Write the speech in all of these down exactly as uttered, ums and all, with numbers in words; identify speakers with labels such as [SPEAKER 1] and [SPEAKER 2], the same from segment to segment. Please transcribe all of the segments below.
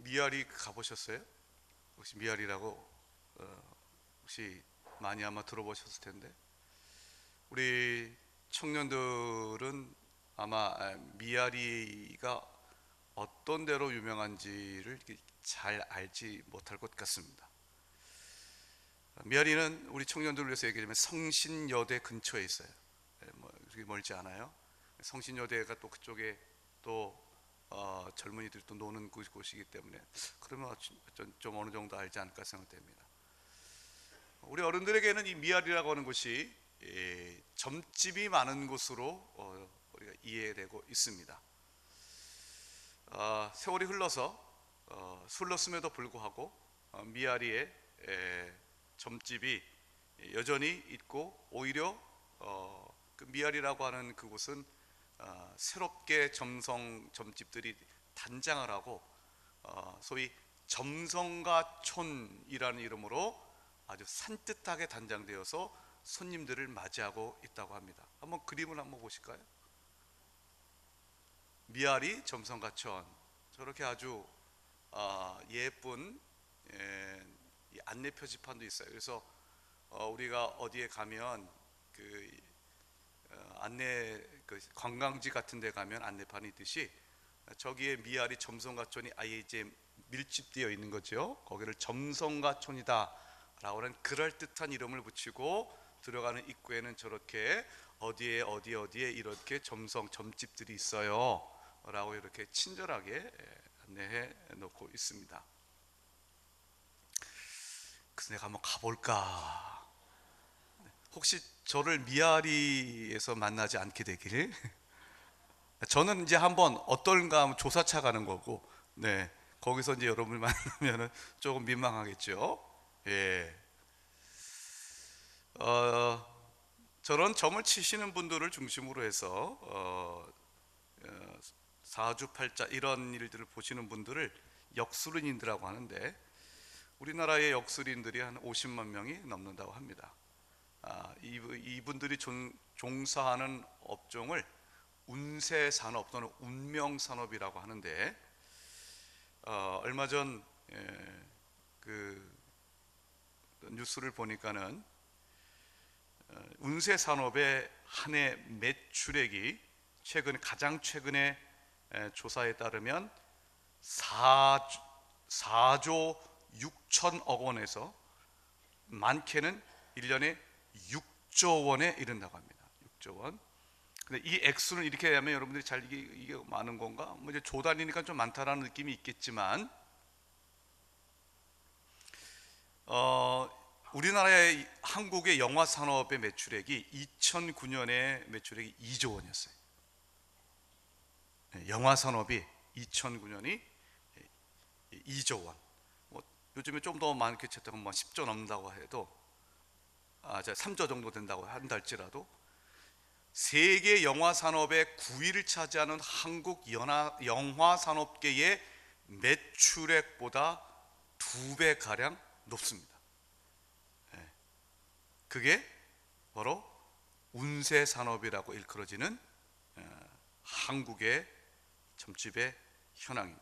[SPEAKER 1] 미아리 가보셨어요? 혹시 미아리라고 어, 혹시 많이 아마 들어보셨을 텐데, 우리 청년들은 아마 미아리가 어떤 데로 유명한지를 잘 알지 못할 것 같습니다. 미아리는 우리 청년들을 위해서 얘기하면 성신여대 근처에 있어요. 뭐 그렇게 멀지 않아요. 성신여대가 또 그쪽에 또 어, 젊은이들이 또 노는 곳이기 때문에 그러면 좀, 좀 어느 정도 알지 않을까 생각됩니다. 우리 어른들에게는 이 미아리라고 하는 곳이 예, 점집이 많은 곳으로 어, 우리가 이해되고 있습니다. 어, 세월이 흘러서 어, 흘렀음에도 불구하고 어, 미아리에 에, 점집이 여전히 있고, 오히려 어, 그 미아리라고 하는 그곳은 어, 새롭게 점성 점집들이 단장을 하고 어, 소위 점성가촌이라는 이름으로 아주 산뜻하게 단장되어서 손님들을 맞이하고 있다고 합니다. 한번 그림을 한번 보실까요? 미아리 점성가촌, 저렇게 아주 어, 예쁜 예, 이 안내 표지판도 있어요. 그래서 어, 우리가 어디에 가면 그 어, 안내 그 관광지 같은 데 가면 안내판이 있듯이 저기에 미아리 점성가촌이 아예 이제 밀집되어 있는 거죠. 거기를 점성가촌이다 라고 하는 그럴듯한 이름을 붙이고 들어가는 입구에는 저렇게 어디에 어디 어디에 이렇게 점성 점집들이 있어요 라고 이렇게 친절하게 안내해 놓고 있습니다. 그래서 내가 한번 가볼까. 혹시 저를 미아리에서 만나지 않게 되길. 저는 이제 한번 어떨까 하면 조사차 가는 거고, 네, 거기서 이제 여러분을 만나면은 조금 민망하겠죠. 예. 어, 저런 점을 치시는 분들을 중심으로 해서 어, 어, 사주팔자 이런 일들을 보시는 분들을 역술인이라고 하는데, 우리나라의 역술인들이 한 오십만 명이 넘는다고 합니다. 아, 이분들이 종, 종사하는 업종을 운세산업 또는 운명산업이라고 하는데, 어, 얼마 전 그 뉴스를 보니까는 어, 운세산업의 한 해 매출액이 최근 가장 최근에 에, 조사에 따르면 사조 육천억 원에서 많게는 일 년에 육조 원에 이른다고 합니다. 육조 원. 근데 이 액수는 이렇게 하면 여러분들이 잘 이게, 이게 많은 건가? 뭐 이제 조 단위니까 좀 많다라는 느낌이 있겠지만, 어, 우리나라의 한국의 영화 산업의 매출액이 이천구 년에 매출액이 이조 원이었어요. 영화 산업이 이천구 년이 이조 원. 뭐 요즘에 좀 더 많게 채택하면 뭐 십조 넘는다고 해도, 아, 삼조 정도 된다고 한다 할지라도 세계 영화 산업의 구 위를 차지하는 한국 영화, 영화 산업계의 매출액보다 두 배 가량 높습니다. 그게 바로 운세 산업이라고 일컬어지는 한국의 점집의 현황입니다.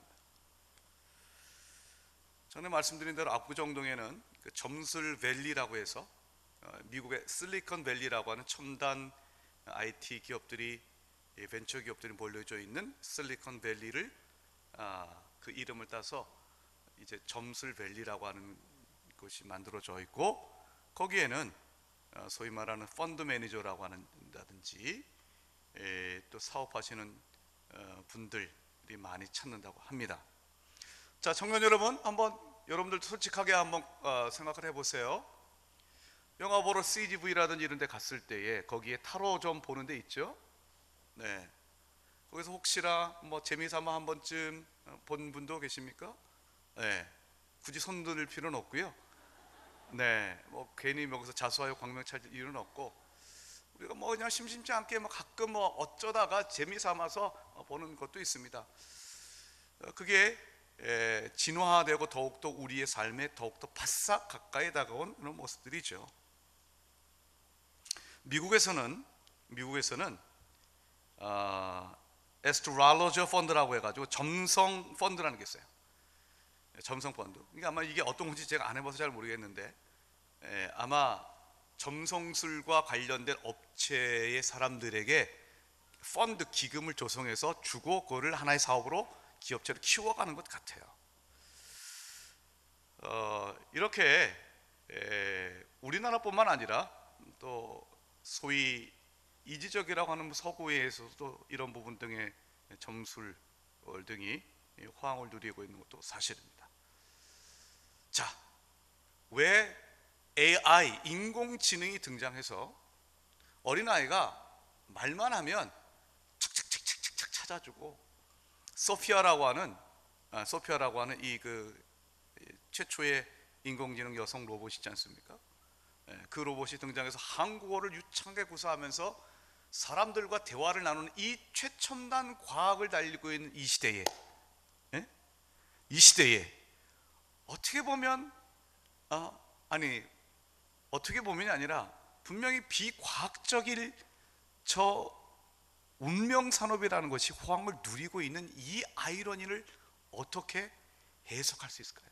[SPEAKER 1] 전에 말씀드린 대로 압구정동에는 그 점술밸리라고 해서 미국의 실리콘밸리라고 하는 첨단 아이티 기업들이, 벤처 기업들이 몰려져 있는 실리콘밸리를 그 이름을 따서 이제 점술밸리라고 하는 곳이 만들어져 있고, 거기에는 소위 말하는 펀드 매니저라고 한다든지 또 사업하시는 분들이 많이 찾는다고 합니다. 자, 청년 여러분, 한번 여러분들도 솔직하게 한번 생각을 해보세요. 영화 보러 씨지비라든지 이런 데 갔을 때에 거기에 타로 좀 보는 데 있죠. 네, 거기서 혹시나 뭐 재미삼아 한 번쯤 본 분도 계십니까? 네, 굳이 손 들 필요는 없고요. 네, 뭐 괜히 거기서 자수하여 광명 찾을 이유는 없고, 우리가 뭐 그냥 심심치 않게 뭐 가끔 뭐 어쩌다가 재미삼아서 보는 것도 있습니다. 그게 진화되고 더욱더 우리의 삶에 더욱더 바싹 가까이 다가온 그런 모습들이죠. 미국에서는 미국에서는 어, 에스트롤로저 펀드라고 해가지고 점성 펀드라는 게 있어요. 점성펀드. 그러니까 아마 이게 어떤 건지 제가 안 해봐서 잘 모르겠는데, 예, 아마 점성술과 관련된 업체의 사람들에게 펀드 기금을 조성해서 주고 그거를 하나의 사업으로 기업체를 키워가는 것 같아요. 어, 이렇게 에, 우리나라뿐만 아니라 또 소위 이지적이라고 하는 서구에서도 이런 부분 등의 점술 등이 호황을 누리고 있는 것도 사실입니다. 자, 왜 에이아이, 인공지능이 등장해서 어린아이가 말만 하면 착착착착착 찾아주고, 소피아라고 하는 아, 소피아라고 하는 이 그 최초의 인공지능 여성 로봇이 있지 않습니까? 예, 그 로봇이 등장해서 한국어를 유창하게 구사하면서 사람들과 대화를 나누는 이 최첨단 과학을 달리고 있는 이 시대에, 예? 이 시대에 어떻게 보면 아, 아니 어떻게 보면이 아니라 분명히 비과학적일 저 운명 산업이라는 것이 호황을 누리고 있는 이 아이러니를 어떻게 해석할 수 있을까요?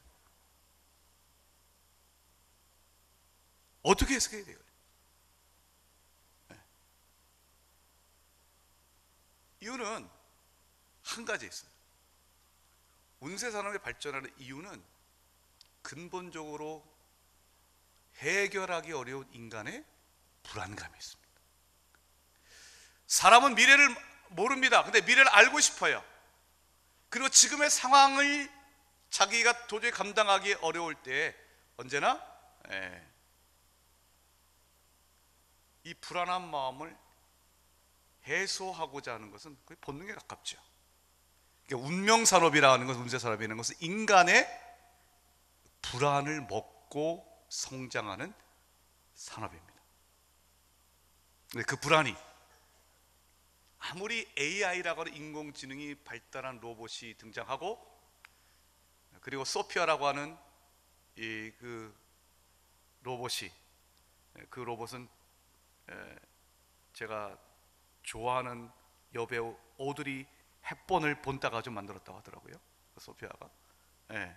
[SPEAKER 1] 어떻게 해석해야 돼요? 네. 이유는 한 가지 있어요. 운세 산업이 발전하는 이유는 근본적으로 해결하기 어려운 인간의 불안감이 있습니다. 사람은 미래를 모릅니다. 근데 미래를 알고 싶어요. 그리고 지금의 상황을 자기가 도저히 감당하기 어려울 때 언제나 예, 이 불안한 마음을 해소하고자 하는 것은 거의 본능에 가깝죠. 그러니까 운명산업이라는 것은, 운세산업이라는 것은 인간의 불안을 먹고 성장하는 산업입니다. 근데 그 불안이 아무리 에이아이라고 하는 인공지능이 발달한 로봇이 등장하고, 그리고 소피아라고 하는 이 그 로봇이, 그 로봇은 제가 좋아하는 여배우 오드리 헵번을 본따가 좀 만들었다고 하더라고요. 소피아가. 예.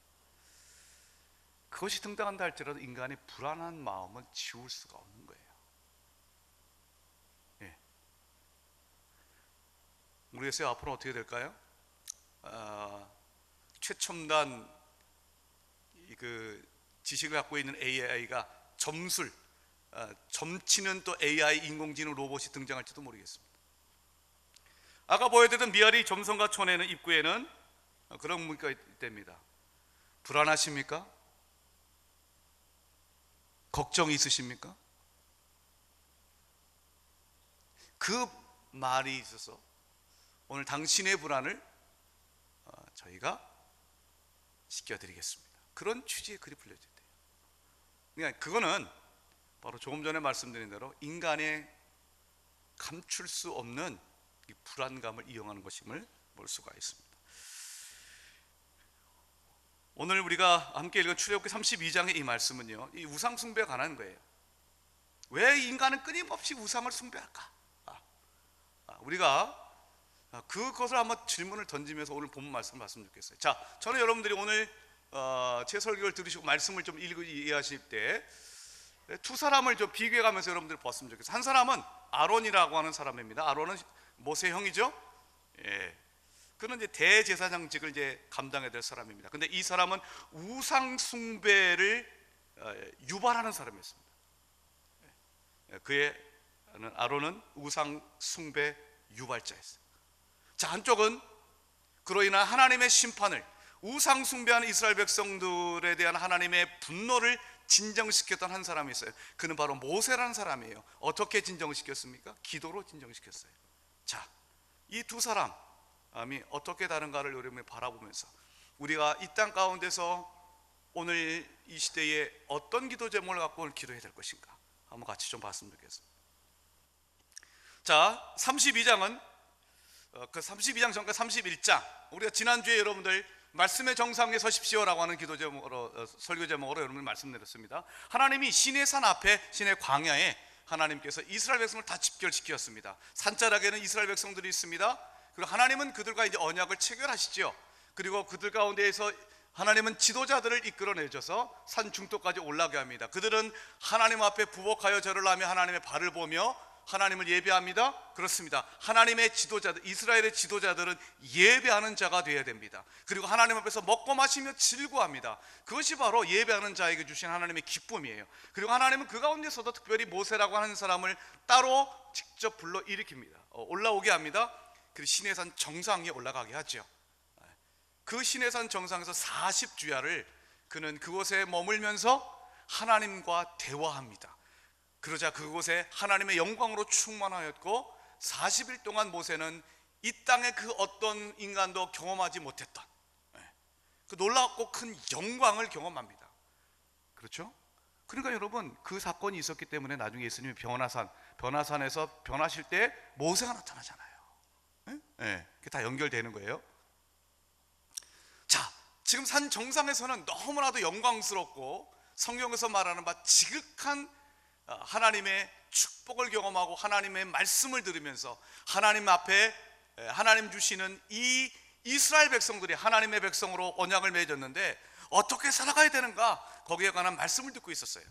[SPEAKER 1] 그것이 등장한다 할지라도 인간의 불안한 마음은 지울 수가 없는 거예요. 예. 모르겠어요. 앞으로 어떻게 될까요? 아, 최첨단 그 지식을 갖고 있는 에이아이가 점술, 아, 점치는 또 에이아이 인공지능 로봇이 등장할지도 모르겠습니다. 아까 보여드렸던 미아리 점성가촌에는 입구에는 그런 문구가 있답니다. 불안하십니까? 걱정이 있으십니까? 그 말이 있어서 오늘 당신의 불안을 저희가 씻겨드리겠습니다. 그런 취지의 글이 풀려져야 돼요. 그러니까 그거는 바로 조금 전에 말씀드린 대로 인간의 감출 수 없는 이 불안감을 이용하는 것임을 볼 수가 있습니다. 오늘 우리가 함께 읽은 출애굽기 삼십이 장의 이 말씀은요, 이 우상 숭배에 관한 거예요. 왜 인간은 끊임없이 우상을 숭배할까? 아, 우리가 그것을 한번 질문을 던지면서 오늘 본문 말씀을 봤으면 좋겠어요. 자, 저는 여러분들이 오늘 어, 제 설교를 들으시고 말씀을 좀 읽고 이해하실 때 두 사람을 좀 비교해가면서 여러분들이 봤으면 좋겠어요. 한 사람은 아론이라고 하는 사람입니다. 아론은 모세 형이죠. 예. 그는 이제 대제사장직을 이제 감당해야 될 사람입니다. 근데 이 사람은 우상 숭배를 유발하는 사람이었습니다. 그의 아론은 우상 숭배 유발자였어요. 자, 한쪽은 그로 인한 하나님의 심판을, 우상 숭배하는 이스라엘 백성들에 대한 하나님의 분노를 진정시켰던 한 사람이 있어요. 그는 바로 모세라는 사람이에요. 어떻게 진정시켰습니까? 기도로 진정시켰어요. 자, 이 두 사람이 어떻게 다른가를 여러분이 바라보면서 우리가 이 땅 가운데서 오늘 이 시대에 어떤 기도 제목을 갖고 오늘 기도해야 될 것인가 한번 같이 좀 봤으면 좋겠습니다. 자, 삼십이 장은 그 삼십이 장 전과 삼십일 장, 우리가 지난주에 여러분들 말씀의 정상에 서십시오라고 하는 기도 제목으로, 설교 제목으로 여러분들 말씀드렸습니다. 하나님이 시내 산 앞에, 시내 광야에 하나님께서 이스라엘 백성을 다 집결시켰습니다. 산자락에는 이스라엘 백성들이 있습니다. 그리고 하나님은 그들과 이제 언약을 체결하시죠. 그리고 그들 가운데에서 하나님은 지도자들을 이끌어내줘서 산 중턱까지 올라가게 합니다. 그들은 하나님 앞에 부복하여 절을 하며 하나님의 발을 보며 하나님을 예배합니다. 그렇습니다. 하나님의 지도자들, 이스라엘의 지도자들은 예배하는 자가 되어야 됩니다. 그리고 하나님 앞에서 먹고 마시며 즐거워합니다. 그것이 바로 예배하는 자에게 주신 하나님의 기쁨이에요. 그리고 하나님은 그 가운데서도 특별히 모세라고 하는 사람을 따로 직접 불러 일으킵니다. 어, 올라오게 합니다. 그리고 시내산 정상에 올라가게 하죠. 그 시내산 정상에서 사십 주야를 그는 그곳에 머물면서 하나님과 대화합니다. 그러자 그곳에 하나님의 영광으로 충만하였고 사십 일 동안 모세는 이 땅의 그 어떤 인간도 경험하지 못했던 그 놀랍고 큰 영광을 경험합니다. 그렇죠? 그러니까 여러분, 그 사건이 있었기 때문에 나중에 예수님이 변화산, 변화산에서 변하실 때 모세가 나타나잖아요. 네? 네, 그게 다 연결되는 거예요. 자, 지금 산 정상에서는 너무나도 영광스럽고 성경에서 말하는 바 지극한 하나님의 축복을 경험하고 하나님의 말씀을 들으면서 하나님 앞에 하나님 주시는 이 이스라엘 백성들이 하나님의 백성으로 언약을 맺었는데 어떻게 살아가야 되는가, 거기에 관한 말씀을 듣고 있었어요.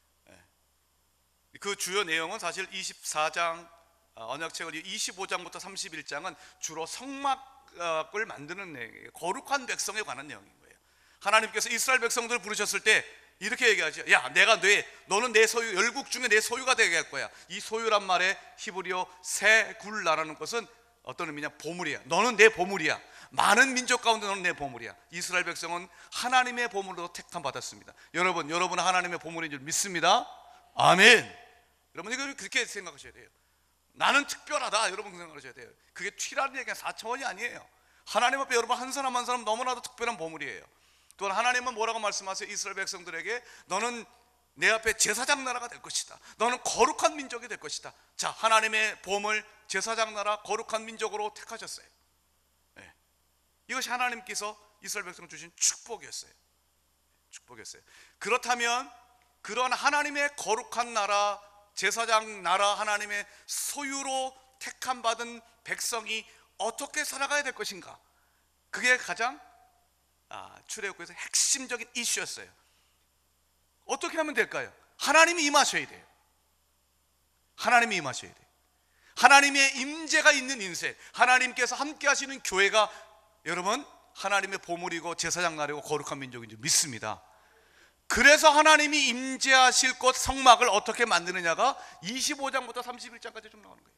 [SPEAKER 1] 그 주요 내용은 사실 이십사 장 언약책을 이십오 장부터 삼십일 장은 주로 성막을 만드는 내용이에요. 거룩한 백성에 관한 내용인 거예요. 하나님께서 이스라엘 백성들을 부르셨을 때 이렇게 얘기하죠. 야, 내가 내, 너는 내 소유, 열국 중에 내 소유가 되게 할 거야. 이 소유란 말에 히브리어 세굴라라는 것은 어떤 의미냐? 보물이야. 너는 내 보물이야. 많은 민족 가운데 너는 내 보물이야. 이스라엘 백성은 하나님의 보물로 택함 받았습니다. 여러분, 여러분은 하나님의 보물인 줄 믿습니다. 아멘. 여러분, 이거 그렇게 생각하셔야 돼요. 나는 특별하다, 여러분 생각하셔야 돼요. 그게 튀라는 얘기가 사차원이 아니에요. 하나님 앞에 여러분 한 사람 한 사람 너무나도 특별한 보물이에요. 또한 하나님은 뭐라고 말씀하세요? 이스라엘 백성들에게 너는 내 앞에 제사장 나라가 될 것이다. 너는 거룩한 민족이 될 것이다. 자, 하나님의 보물, 제사장 나라, 거룩한 민족으로 택하셨어요. 네. 이것이 하나님께서 이스라엘 백성 주신 축복이었어요. 축복이었어요. 그렇다면 그런 하나님의 거룩한 나라, 제사장 나라, 하나님의 소유로 택함 받은 백성이 어떻게 살아가야 될 것인가? 그게 가장 아, 출애굽기에서 핵심적인 이슈였어요. 어떻게 하면 될까요? 하나님이 임하셔야 돼요. 하나님이 임하셔야 돼요. 하나님의 임재가 있는 인생, 하나님께서 함께 하시는 교회가 여러분 하나님의 보물이고 제사장 나라고 거룩한 민족인 줄 믿습니다. 그래서 하나님이 임재하실 곳 성막을 어떻게 만드느냐가 이십오 장부터 삼십일 장까지 좀 나오는 거예요.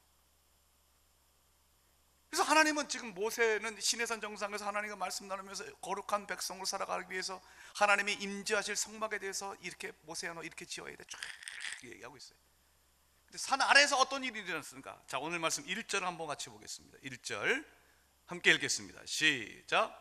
[SPEAKER 1] 그래서 하나님은 지금 모세는 시내산 정상에서 하나님과 말씀 나누면서 거룩한 백성으로 살아가기 위해서 하나님이 임재하실 성막에 대해서 이렇게 모세야 너 이렇게 지어야 돼 쫙 얘기하고 있어요. 근데 산 아래에서 어떤 일이 일어났습니까? 자, 오늘 말씀 일 절 한번 같이 보겠습니다. 일 절 함께 읽겠습니다. 시작.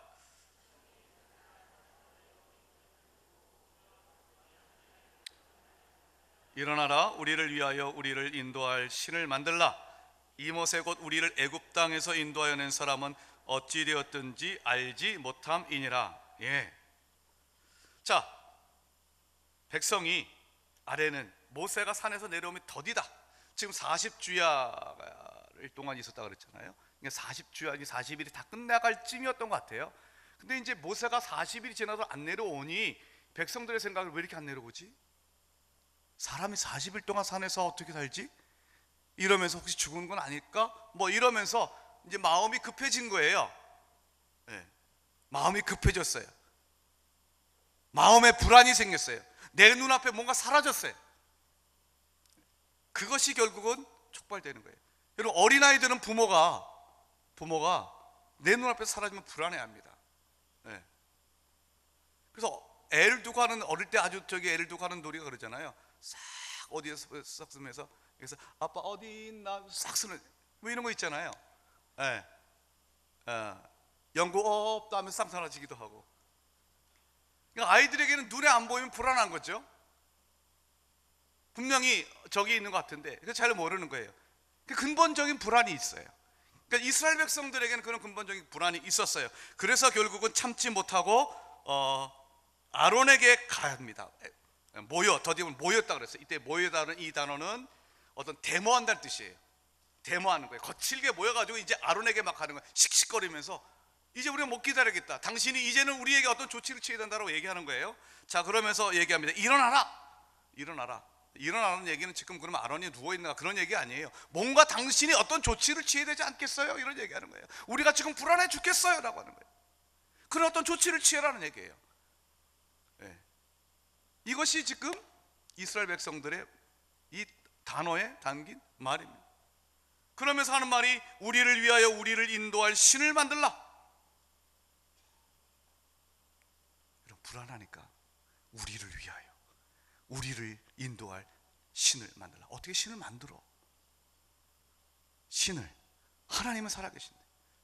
[SPEAKER 1] 일어나라, 우리를 위하여 우리를 인도할 신을 만들라. 이 모세 곧 우리를 애굽 땅에서 인도하여 낸 사람은 어찌 되었든지 알지 못함이니라. 예. 자, 백성이 아래는 모세가 산에서 내려오면 더디다. 지금 사십 주야일 동안 있었다 그랬잖아요. 사십 주야, 사십 일이 다 끝나갈 쯤이었던 것 같아요. 근데 이제 모세가 사십 일이 지나도 안 내려오니 백성들의 생각을 왜 이렇게 안 내려오지? 사람이 사십 일 동안 산에서 어떻게 살지? 이러면서 혹시 죽은 건 아닐까? 뭐 이러면서 이제 마음이 급해진 거예요. 네. 마음이 급해졌어요. 마음에 불안이 생겼어요. 내 눈앞에 뭔가 사라졌어요. 그것이 결국은 촉발되는 거예요. 여러분, 어린아이들은 부모가 부모가 내 눈앞에 사라지면 불안해합니다. 네. 그래서 애를 두고 하는, 어릴 때 아주 저기 애를 두고 하는 놀이가 그러잖아요. 싹 어디에서 싹 쓰면서, 그래서 아빠 어디 있나 싹 쓰는 뭐 이런 거 있잖아요. 예. 어, 연구 없다 하면 싹 사라지기도 하고. 그러니까 아이들에게는 눈에 안 보이면 불안한 거죠. 분명히 저기 있는 것 같은데 그거 잘 모르는 거예요. 근본적인 불안이 있어요. 그러니까 이스라엘 백성들에게는 그런 근본적인 불안이 있었어요. 그래서 결국은 참지 못하고 어, 아론에게 갑니다. 모여, 더디면 모였다 그랬어요. 이때 모여다는 이 단어는 어떤 데모한다는 뜻이에요. 데모하는 거예요. 거칠게 모여가지고 이제 아론에게 막 하는 거예요. 씩씩거리면서 이제 우리가 못 기다리겠다. 당신이 이제는 우리에게 어떤 조치를 취해야 된다고 얘기하는 거예요. 자, 그러면서 얘기합니다. 일어나라. 일어나라. 일어나는 얘기는 지금 그러면 아론이 누워있는가 그런 얘기 아니에요. 뭔가 당신이 어떤 조치를 취해야 되지 않겠어요? 이런 얘기하는 거예요. 우리가 지금 불안해 죽겠어요 라고 하는 거예요. 그런 어떤 조치를 취해라는 얘기예요. 네. 이것이 지금 이스라엘 백성들의 이 단어에 담긴 말입니다. 그러면서 하는 말이 우리를 위하여 우리를 인도할 신을 만들라. 이런 불안하니까 우리를 위하여 우리를 인도할 신을 만들라. 어떻게 신을 만들어? 신을, 하나님은 살아계신데.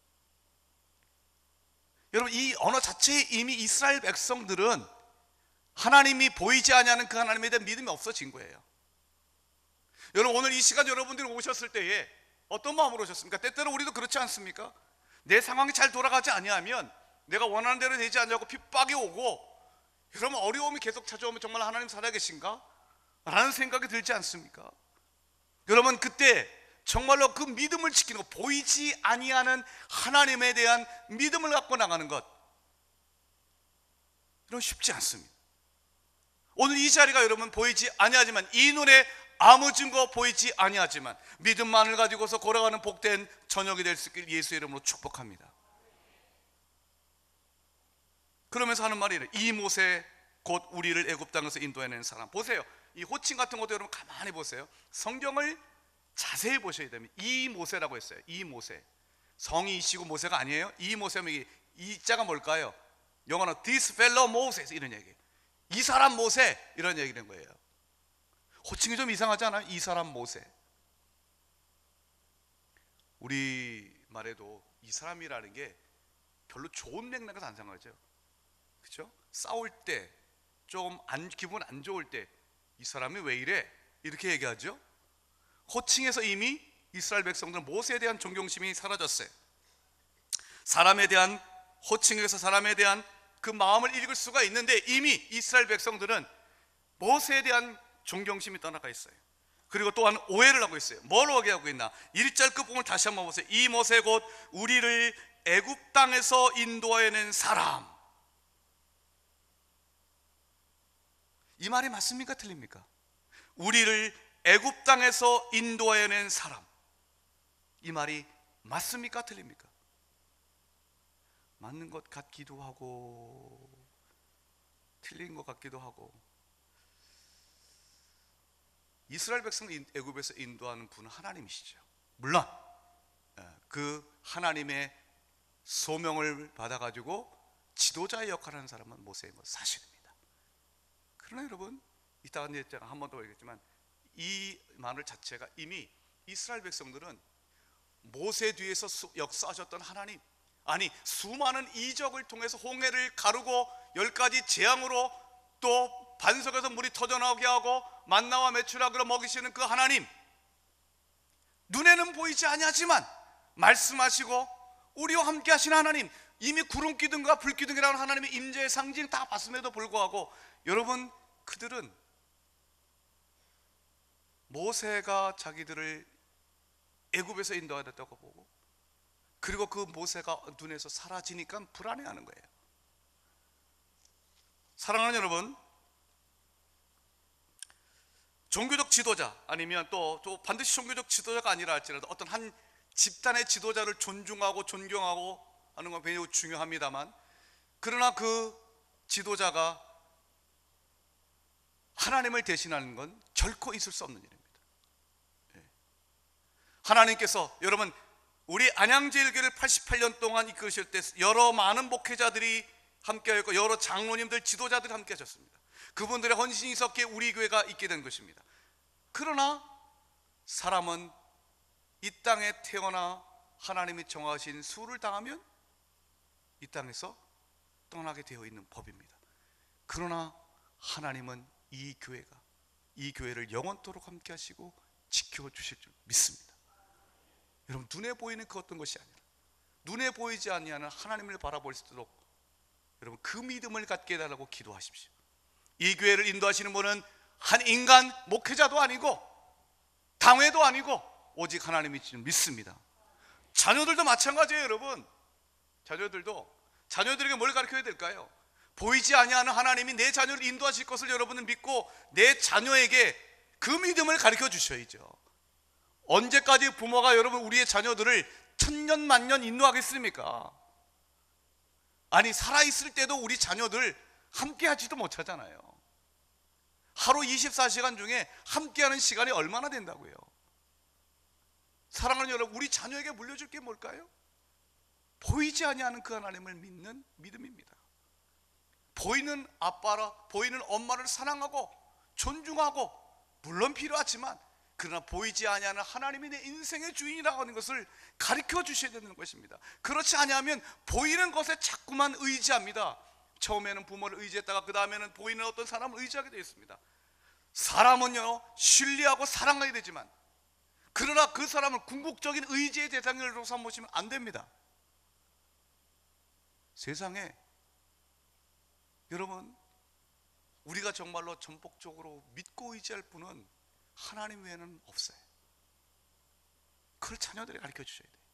[SPEAKER 1] 여러분, 이 언어 자체에 이미 이스라엘 백성들은 하나님이 보이지 아니하는 그 하나님에 대한 믿음이 없어진 거예요. 여러분, 오늘 이 시간 여러분들이 오셨을 때에 어떤 마음으로 오셨습니까? 때때로 우리도 그렇지 않습니까? 내 상황이 잘 돌아가지 아니하면, 내가 원하는 대로 되지 않냐고 핍박이 오고, 그러면 어려움이 계속 찾아오면 정말 하나님 살아계신가? 라는 생각이 들지 않습니까? 여러분, 그때 정말로 그 믿음을 지키는 것, 보이지 아니하는 하나님에 대한 믿음을 갖고 나가는 것, 이런 쉽지 않습니다. 오늘 이 자리가 여러분 보이지 아니하지만, 이 눈에 아무 증거 보이지 아니하지만 믿음만을 가지고서 걸어가는 복된 저녁이 될 수 있길 예수의 이름으로 축복합니다. 그러면서 하는 말이 이래. 이 모세 곧 우리를 애굽 땅에서 인도해낸 사람. 보세요. 이 호칭 같은 것도 여러분 가만히 보세요. 성경을 자세히 보셔야 됩니다. 이 모세라고 했어요. 이 모세. 성이 이시고 모세가 아니에요. 이 모세면 이, 이 자가 뭘까요? 영어는 this fellow Moses 이런 얘기예요. 이 사람 모세 이런 얘기는 거예요. 호칭이 좀 이상하지 않아요? 이 사람 모세. 우리 말에도 이 사람이라는 게 별로 좋은 맥락에서 안 생각하죠. 그렇죠? 싸울 때 좀 안, 기분 안 좋을 때 이 사람이 왜 이래? 이렇게 얘기하죠. 호칭에서 이미 이스라엘 백성들은 모세에 대한 존경심이 사라졌어요. 사람에 대한, 호칭에서 사람에 대한 그 마음을 읽을 수가 있는데 이미 이스라엘 백성들은 모세에 대한 존경심이 떠나가 있어요. 그리고 또한 오해를 하고 있어요. 뭘 오해하고 있나? 일 절 끝부분을 다시 한번 보세요. 이 모세 곧 우리를 애굽 땅에서 인도해낸 사람. 이 말이 맞습니까? 틀립니까? 우리를 애굽 땅에서 인도해낸 사람. 이 말이 맞습니까? 틀립니까? 맞는 것 같기도 하고 틀린 것 같기도 하고. 이스라엘 백성을 애굽에서 인도하는 분은 하나님이시죠. 물론 그 하나님의 소명을 받아가지고 지도자의 역할을 하는 사람은 모세인 것 사실입니다. 그러나 여러분, 이따가 제가 한 번 더 얘기했지만 이 말 자체가 이미 이스라엘 백성들은 모세 뒤에서 역사하셨던 하나님, 아니 수많은 이적을 통해서 홍해를 가르고 열 가지 재앙으로 또 반석에서 물이 터져나오게 하고 만나와 메추라기로 먹이시는 그 하나님, 눈에는 보이지 아니하지만 말씀하시고 우리와 함께 하신 하나님, 이미 구름기둥과 불기둥이라는 하나님의 임재의 상징 다 봤음에도 불구하고 여러분, 그들은 모세가 자기들을 애굽에서 인도하였다고 보고, 그리고 그 모세가 눈에서 사라지니까 불안해하는 거예요. 사랑하는 여러분, 종교적 지도자 아니면 또, 또 반드시 종교적 지도자가 아니라 할지라도 어떤 한 집단의 지도자를 존중하고 존경하고 하는 건 매우 중요합니다만, 그러나 그 지도자가 하나님을 대신하는 건 결코 있을 수 없는 일입니다. 하나님께서 여러분, 우리 안양제일교회를 팔십팔 년 동안 이끄실 때 여러 많은 목회자들이 함께하였고 여러 장로님들, 지도자들이 함께하셨습니다. 그분들의 헌신이 있었기에 우리 교회가 있게 된 것입니다. 그러나 사람은 이 땅에 태어나 하나님이 정하신 수를 당하면 이 땅에서 떠나게 되어 있는 법입니다. 그러나 하나님은 이 교회가, 이 교회를 영원토록 함께 하시고 지켜주실 줄 믿습니다. 여러분, 눈에 보이는 그 어떤 것이 아니라 눈에 보이지 아니하는 하나님을 바라볼 수 있도록 여러분 그 믿음을 갖게 해달라고 기도하십시오. 이 교회를 인도하시는 분은 한 인간 목회자도 아니고 당회도 아니고 오직 하나님이 줄 믿습니다. 자녀들도 마찬가지예요. 여러분, 자녀들도 자녀들에게 뭘 가르쳐야 될까요? 보이지 아니하는 하나님이 내 자녀를 인도하실 것을 여러분은 믿고 내 자녀에게 그 믿음을 가르쳐 주셔야죠. 언제까지 부모가 여러분 우리의 자녀들을 천년 만년 인도하겠습니까? 아니, 살아있을 때도 우리 자녀들 함께 하지도 못하잖아요. 하루 이십사 시간 중에 함께하는 시간이 얼마나 된다고요? 사랑하는 여러분, 우리 자녀에게 물려줄 게 뭘까요? 보이지 아니하는 그 하나님을 믿는 믿음입니다. 보이는 아빠라 보이는 엄마를 사랑하고 존중하고 물론 필요하지만 그러나 보이지 아니하는 하나님이 내 인생의 주인이라고 하는 것을 가르쳐 주셔야 되는 것입니다. 그렇지 않으면 보이는 것에 자꾸만 의지합니다. 처음에는 부모를 의지했다가 그 다음에는 보이는 어떤 사람을 의지하게 되어 있습니다. 사람은요, 신뢰하고 사랑해야 되지만 그러나 그 사람을 궁극적인 의지의 대상으로 삼으시면 안 됩니다. 세상에 여러분, 우리가 정말로 전폭적으로 믿고 의지할 분은 하나님 외에는 없어요. 그걸 자녀들에게 가르쳐 주셔야 돼요.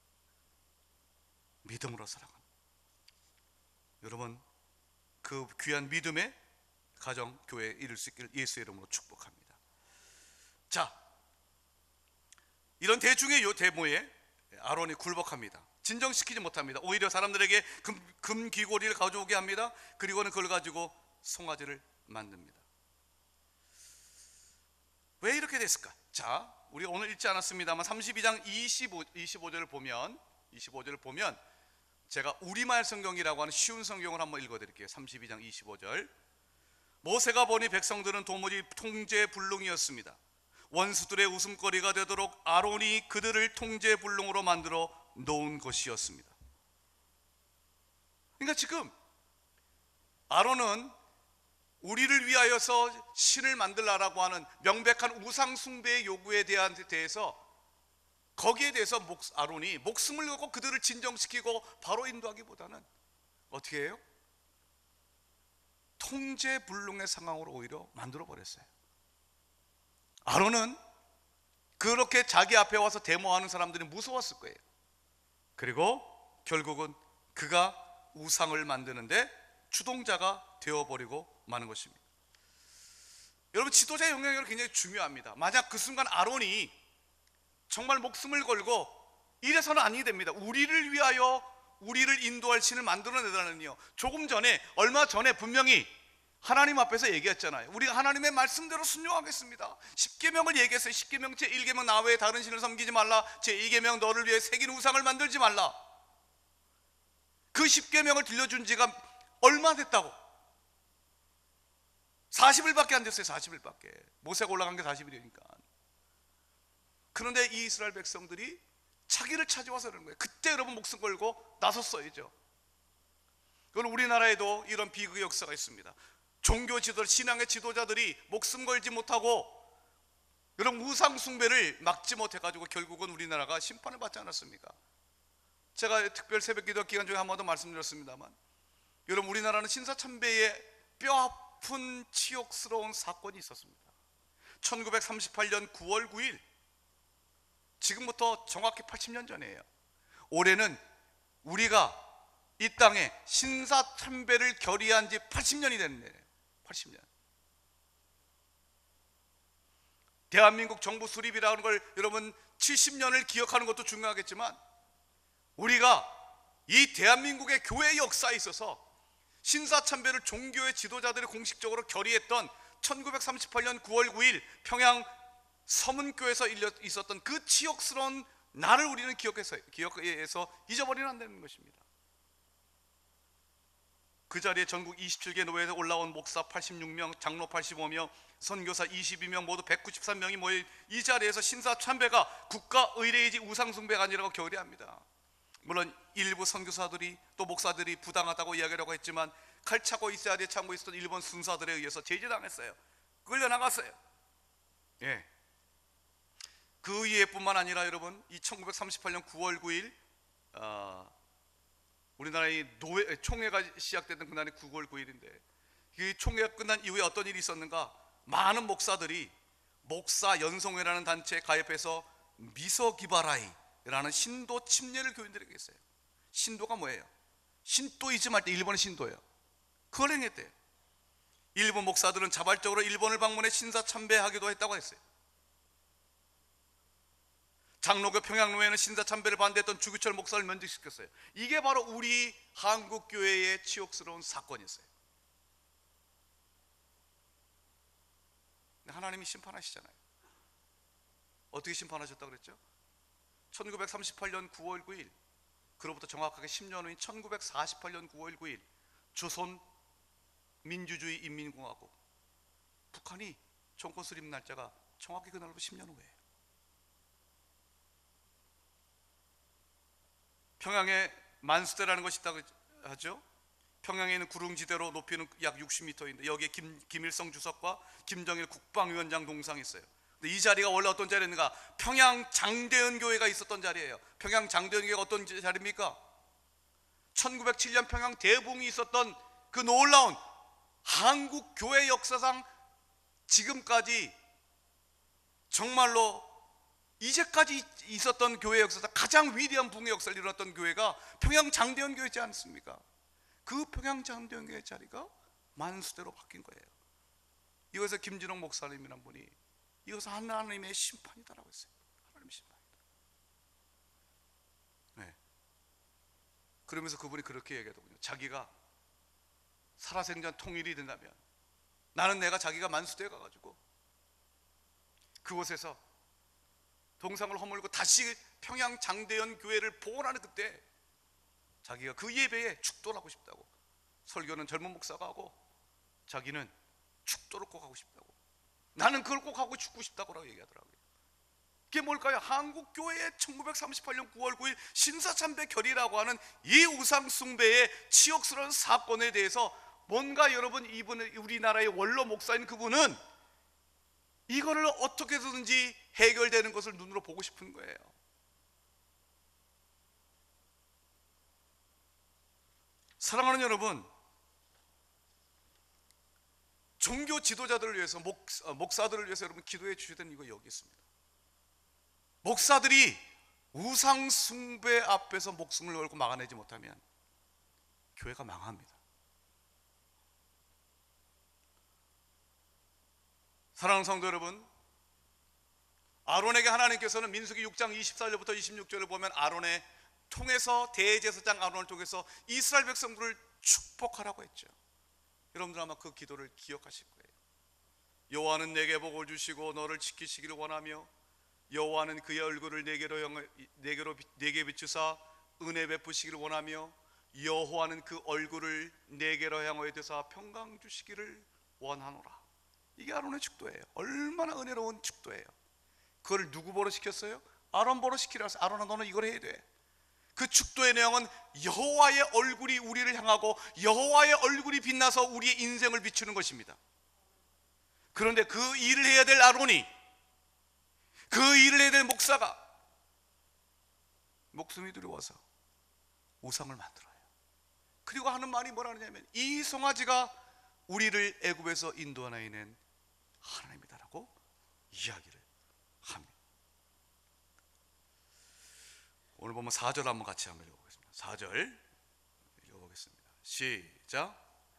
[SPEAKER 1] 믿음으로 살아가는, 여러분 그 귀한 믿음의 가정, 교회에 이룰 수 있기를 예수의 이름으로 축복합니다. 자, 이런 대중의 요 대모에 아론이 굴복합니다. 진정시키지 못합니다. 오히려 사람들에게 금, 금 귀고리를 가져오게 합니다. 그리고는 그걸 가지고 송아지를 만듭니다. 왜 이렇게 됐을까? 자, 우리 오늘 읽지 않았습니다만 삼십이 장 이십오, 이십오 절을 보면 이십오 절을 보면 제가 우리말 성경이라고 하는 쉬운 성경을 한번 읽어드릴게요. 삼십이 장 이십오 절. 모세가 보니 백성들은 도무지 통제불능이었습니다. 원수들의 웃음거리가 되도록 아론이 그들을 통제불능으로 만들어 놓은 것이었습니다. 그러니까 지금 아론은 우리를 위하여서 신을 만들라라고 하는 명백한 우상 숭배의 요구에 대한 대해서 거기에 대해서 목, 아론이 목숨을 걸고 그들을 진정시키고 바로 인도하기보다는 어떻게 해요? 통제불능의 상황으로 오히려 만들어 버렸어요. 아론은 그렇게 자기 앞에 와서 데모하는 사람들이 무서웠을 거예요. 그리고 결국은 그가 우상을 만드는데 주동자가 되어버리고 마는 것입니다. 여러분, 지도자의 영향력이 굉장히 중요합니다. 만약 그 순간 아론이 정말 목숨을 걸고 이래서는 아니 됩니다. 우리를 위하여 우리를 인도할 신을 만들어내다는요, 조금 전에 얼마 전에 분명히 하나님 앞에서 얘기했잖아요. 우리가 하나님의 말씀대로 순종하겠습니다. 십계명을 얘기했어요. 십계명 제일 계명 나 외에 다른 신을 섬기지 말라. 제이 계명 너를 위해 새긴 우상을 만들지 말라. 그 십계명을 들려준 지가 얼마 됐다고? 사십 일밖에 안 됐어요. 사십 일밖에. 모세가 올라간 게 사십 일이니까. 그런데 이 이스라엘 백성들이 자기를 찾아와서 그러는 거예요. 그때 여러분 목숨 걸고 나섰어야죠. 그건 우리나라에도 이런 비극의 역사가 있습니다. 종교 지도, 신앙의 지도자들이 목숨 걸지 못하고 여러분 우상 숭배를 막지 못해가지고 결국은 우리나라가 심판을 받지 않았습니까? 제가 특별 새벽 기도 기간 중에 한 번 더 말씀드렸습니다만, 여러분 우리나라는 신사참배의 뼈아픈 치욕스러운 사건이 있었습니다. 천구백삼십팔 년 구월 구일, 지금부터 정확히 팔십 년 전이에요. 올해는 우리가 이 땅에 신사참배를 결의한 지 팔십 년이 됐네요. 팔십 년. 대한민국 정부 수립이라는 걸 여러분 칠십 년을 기억하는 것도 중요하겠지만, 우리가 이 대한민국의 교회 역사에 있어서 신사참배를 종교의 지도자들이 공식적으로 결의했던 천구백삼십팔 년 구월 구일 평양 서문교에서 있었던 그 치욕스러운 날을 우리는 기억해서, 기억해서 잊어버리면 안 되는 것입니다. 그 자리에 전국 이십칠 개 노회에서 올라온 목사 팔십육 명, 장로 팔십오 명, 선교사 이십이 명, 모두 백구십삼 명이 모인 이 자리에서 신사참배가 국가의례이지 우상숭배가 아니라고 결의합니다. 물론 일부 선교사들이 또 목사들이 부당하다고 이야기하려고 했지만 칼차고 이 자리에 참고 있었던 일본 순사들에 의해서 제지당했어요. 끌려나갔어요. 예. 그 이해뿐만 아니라 여러분, 이 천구백삼십팔 년 구월 구일 어, 우리나라의 노회, 총회가 시작됐던 그날이 구월 구일인데, 그 총회가 끝난 이후에 어떤 일이 있었는가? 많은 목사들이 목사 연성회라는 단체에 가입해서 미서기바라이라는 신도 침례를 교인들에게 했어요. 신도가 뭐예요? 신도이즘 할 때 일본의 신도예요. 그걸 행했대요. 일본 목사들은 자발적으로 일본을 방문해 신사 참배하기도 했다고 했어요. 장로교 평양로에는 신사 참배를 반대했던 주규철 목사를 면직시켰어요. 이게 바로 우리 한국 교회의 치욕스러운 사건이었어요. 하나님이 심판하시잖아요. 어떻게 심판하셨다고 그랬죠? 천구백삼십팔 년 구월 구일, 그로부터 정확하게 십 년 후인 천구백사십팔 년 구월 구일, 조선 민주주의 인민공화국, 북한이 정권 수립 날짜가 정확히 그날로부터 십 년 후예요. 평양에 만수대라는 것이 있다고 하죠. 평양에 있는 구릉지대로 높이는 약 육십 미터인데 여기에 김, 김일성 주석과 김정일 국방위원장 동상이 있어요. 근데 이 자리가 원래 어떤 자리인가? 평양 장대현 교회가 있었던 자리예요. 평양 장대현 교회가 어떤 자리입니까? 천구백칠 년 평양 대붕이 있었던 그 놀라운 한국 교회 역사상 지금까지 정말로 이제까지 있었던 교회 역사상 가장 위대한 붕의 역사를 이루었던 교회가 평양 장대현 교회지 않습니까? 그 평양 장대현 교회 자리가 만수대로 바뀐 거예요. 이것을 김진홍 목사님이란 분이 이것은 하나님의 심판이다라고 했어요. 하나님의 심판이다. 네. 그러면서 그분이 그렇게 얘기하더군요. 자기가 살아생전 통일이 된다면 나는 내가 자기가 만수대에 가가지고 그곳에서 동상을 허물고 다시 평양 장대현 교회를 복원하는 그때 자기가 그 예배에 축도를 하고 싶다고. 설교는 젊은 목사가 하고 자기는 축도를 꼭 하고 싶다고. 나는 그걸 꼭 하고 죽고 싶다고 얘기하더라고요. 그게 뭘까요? 한국교회의 천구백삼십팔 년 구월 구일 신사참배 결의라고 하는 이 우상숭배의 치욕스러운 사건에 대해서 뭔가 여러분, 이분 우리나라의 원로 목사인 그분은 이거를 어떻게 해서든지 해결되는 것을 눈으로 보고 싶은 거예요. 사랑하는 여러분, 종교 지도자들을 위해서, 목, 목사들을 위해서 여러분 기도해 주셔야 되는 이거 여기 있습니다. 목사들이 우상 숭배 앞에서 목숨을 걸고 막아내지 못하면 교회가 망합니다. 사랑하는 성도 여러분, 아론에게 하나님께서는 민수기 육 장 이십사 절부터 이십육 절을 보면 아론의 통해서 대제사장 아론을 통해서 이스라엘 백성들을 축복하라고 했죠. 여러분들 아마 그 기도를 기억하실 거예요. 여호와는 내게 복을 주시고 너를 지키시기를 원하며 여호와는 그의 얼굴을 내게로 향 내게로 내게 비추사 은혜 베푸시기를 원하며 여호와는 그 얼굴을 내게로 향하여 드사 평강 주시기를 원하노라. 이게 아론의 축도예요. 얼마나 은혜로운 축도예요. 그걸 누구 보러 시켰어요? 아론 보러 시키라. 아론아, 너는 이걸 해야 돼. 그 축도의 내용은 여호와의 얼굴이 우리를 향하고 여호와의 얼굴이 빛나서 우리의 인생을 비추는 것입니다. 그런데 그 일을 해야 될 아론이, 그 일을 해야 될 목사가 목숨이 두려워서 우상을 만들어요. 그리고 하는 말이 뭐라 하냐면 이 송아지가 우리를 애굽에서 인도하여낸 하나님이다라고 이야기를 합니다. 오늘 보면 사 절 한번 같이 한번 읽어보겠습니다. 사 절 읽어보겠습니다. 시작.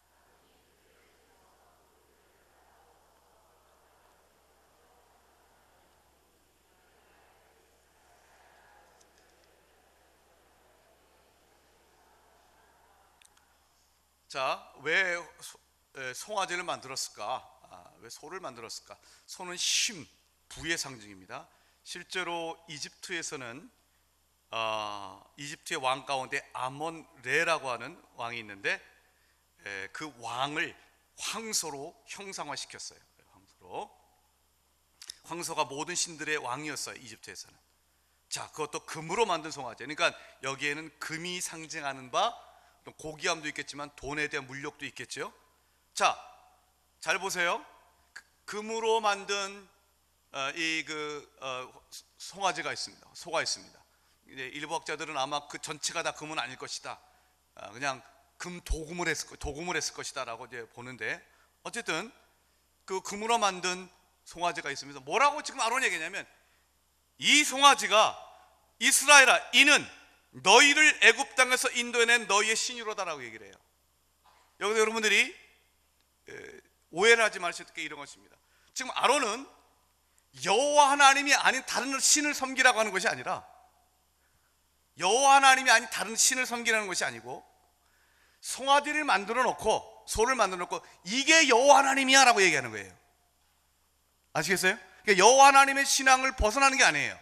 [SPEAKER 1] 자, 왜 송아지를 만들었을까? 아, 왜 소를 만들었을까? 소는 힘, 부의 상징입니다. 실제로 이집트에서는 어, 이집트의 왕 가운데 아몬레라고 하는 왕이 있는데 에, 그 왕을 황소로 형상화시켰어요. 황소로. 황소가 모든 신들의 왕이었어요, 이집트에서는. 자, 그것도 금으로 만든 송아지. 그러니까 여기에는 금이 상징하는 바, 고귀함도 있겠지만 돈에 대한 물욕도 있겠죠. 자, 잘 보세요. 금으로 만든 어, 이그 어, 송아지가 있습니다. 소가 있습니다. 이제 일부 학자들은 아마 그 전체가 다 금은 아닐 것이다. 어, 그냥 금 도금을 했을 도금을 했을 것이다라고 이제 보는데, 어쨌든 그 금으로 만든 송아지가 있으면서 뭐라고 지금 아론이 얘기하냐면, 이 송아지가 이스라엘아, 이는 너희를 애굽 땅에서 인도해낸 너희의 신이로다라고 얘기를 해요. 여기서 여러분들이 오해를 하지 마실 게 이런 것입니다. 지금 아론은 여호와 하나님이 아닌 다른 신을 섬기라고 하는 것이 아니라, 여호와 하나님이 아닌 다른 신을 섬기라는 것이 아니고, 송아지를 만들어 놓고 소를 만들어 놓고 이게 여호와 하나님이야 라고 얘기하는 거예요. 아시겠어요? 그러니까 여호와 하나님의 신앙을 벗어나는 게 아니에요.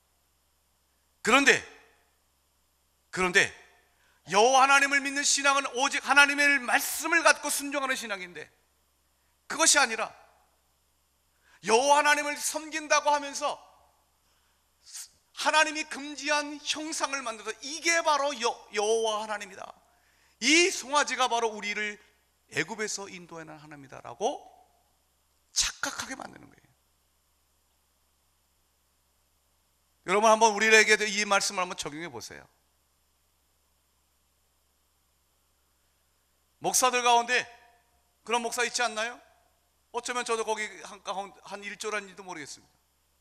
[SPEAKER 1] 그런데 그런데 여호와 하나님을 믿는 신앙은 오직 하나님의 말씀을 갖고 순종하는 신앙인데, 그것이 아니라 여호와 하나님을 섬긴다고 하면서 하나님이 금지한 형상을 만들어서 이게 바로 여, 여호와 하나님이다, 이 송아지가 바로 우리를 애굽에서 인도해낸 하나님이다 라고 착각하게 만드는 거예요. 여러분, 한번 우리에게도 이 말씀을 한번 적용해 보세요. 목사들 가운데 그런 목사 있지 않나요? 어쩌면 저도 거기 한, 한 일조란지도 모르겠습니다.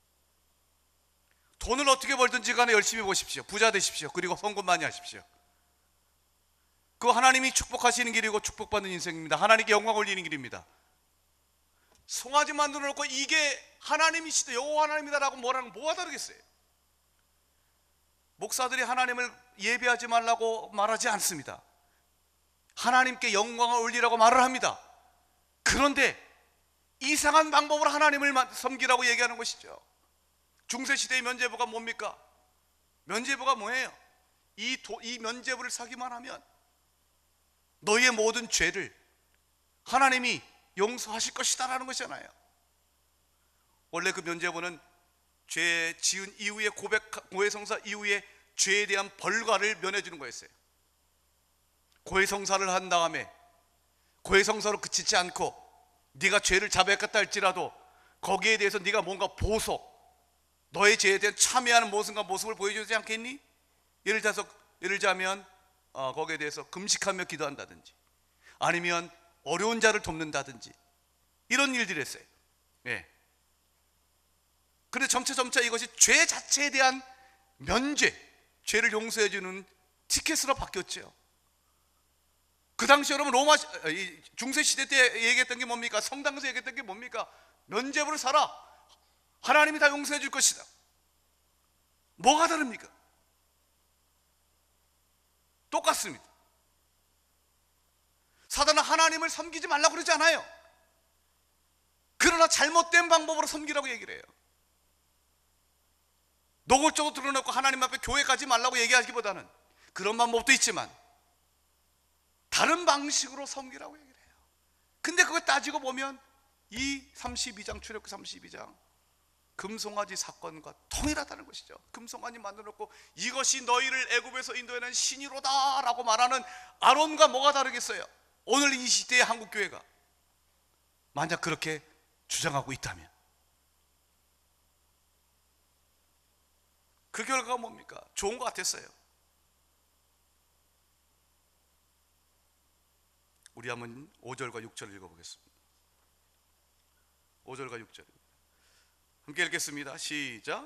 [SPEAKER 1] 돈을 어떻게 벌든지 간에 열심히 보십시오. 부자 되십시오. 그리고 헌금 많이 하십시오. 그거 하나님이 축복하시는 길이고 축복받는 인생입니다. 하나님께 영광 올리는 길입니다. 송아지 만들어 놓고 이게 하나님이시다, 여호와 하나님이다라고 뭐라는 뭐가 다르겠어요? 목사들이 하나님을 예배하지 말라고 말하지 않습니다. 하나님께 영광을 올리라고 말을 합니다. 그런데 이상한 방법으로 하나님을 섬기라고 얘기하는 것이죠. 중세시대의 면죄부가 뭡니까? 면죄부가 뭐예요? 이, 도, 이 면죄부를 사기만 하면 너희의 모든 죄를 하나님이 용서하실 것이다 라는 것이잖아요. 원래 그 면죄부는 죄 지은 이후에 고백, 고해성사 이후에 죄에 대한 벌과를 면해주는 거였어요. 고해성사를 한 다음에 고해성사로 그치지 않고 네가 죄를 자백했다 할지라도 거기에 대해서 네가 뭔가 보석, 너의 죄에 대한 참여하는 모습과 모습을 보여주지 않겠니? 예를 들어서 예를 들자면 어, 거기에 대해서 금식하며 기도한다든지, 아니면 어려운 자를 돕는다든지, 이런 일들을 했어요. 예. 그런데 점차 점차 이것이 죄 자체에 대한 면죄, 죄를 용서해 주는 티켓으로 바뀌었죠. 그 당시 여러분 로마 중세 시대 때 얘기했던 게 뭡니까? 성당에서 얘기했던 게 뭡니까? 면죄부를 사라, 하나님이 다 용서해 줄 것이다. 뭐가 다릅니까? 똑같습니다. 사단은 하나님을 섬기지 말라고 그러지 않아요. 그러나 잘못된 방법으로 섬기라고 얘기를 해요. 노골적으로 드러내고 하나님 앞에 교회 가지 말라고 얘기하기보다는 그런 방법도 있지만 다른 방식으로 섬기라고 얘기를 해요. 근데 그걸 따지고 보면 이 삼십이 장, 출애굽기 삼십이 장 금송아지 사건과 통일하다는 것이죠. 금송아지 만들어놓고 이것이 너희를 애굽에서 인도해낸 신이로다 라고 말하는 아론과 뭐가 다르겠어요? 오늘 이 시대의 한국교회가 만약 그렇게 주장하고 있다면 그 결과가 뭡니까? 좋은 것 같았어요. 우리 한번 오 절과 육 절을 읽어보겠습니다. 오 절과 육 절 함께 읽겠습니다. 시작.